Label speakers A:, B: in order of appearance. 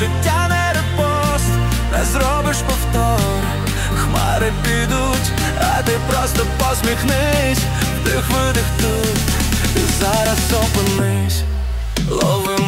A: життя не репост, не зробиш повтор. Хмари підуть, а ти просто посміхнись. Вдих, видих тут, і зараз опинись. Лови